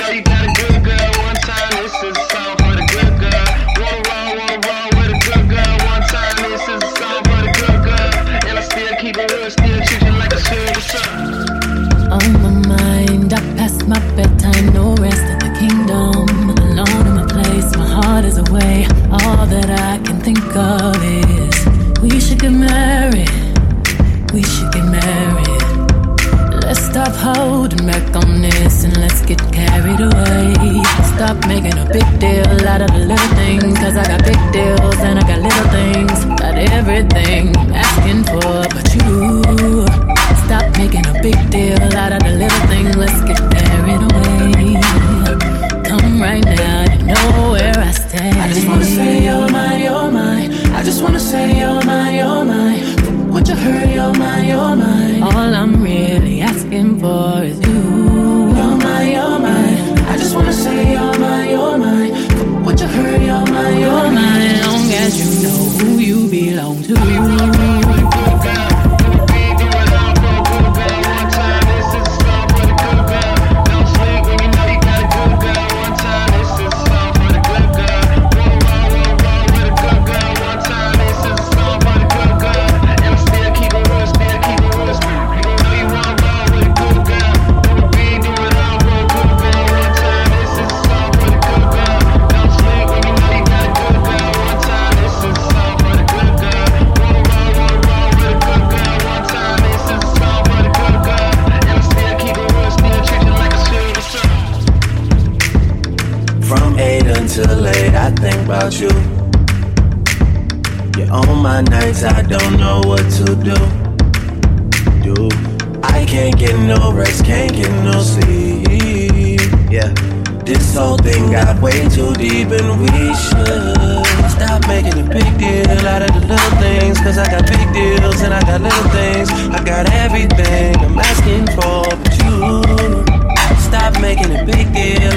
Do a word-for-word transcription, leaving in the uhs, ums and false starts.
know you got a good girl. One time, this is a song for the good girl. Wanna roll, wanna roll with a good girl. One time, this is a song for the good girl. And I still keep it real, still treat you like a silver sun. On my mind, I passed my bedtime, no rest at the kingdom. Alone in my place, my heart is away. All that I can think of is we should get married. We should get married. Let's stop holding back on this and let's get carried away. Stop making a big deal out of the little things, cause I got big deals and I got little things. Got everything I'm asking for but you. Stop making a big deal out of the little things, let's get carried away. Come right now, you know where I stand. I just wanna say you're mine, you're mine. I just wanna say you're mine, you're mine. What you heard, you're mine, you're mine. All I'm really asking for is you. You're mine, you're mine. I just wanna say you're mine, you're mine. What you heard, you're mine, you're mine. Long as you know who you belong to. Till late, I think about you. You're on my nights, I don't know what to do. Do I can't get no rest, can't get no sleep. Yeah, this whole thing got way too deep, and we should stop making a big deal out of the little things. Cause I got big deals and I got little things. I got everything I'm asking for but you. Stop making a big deal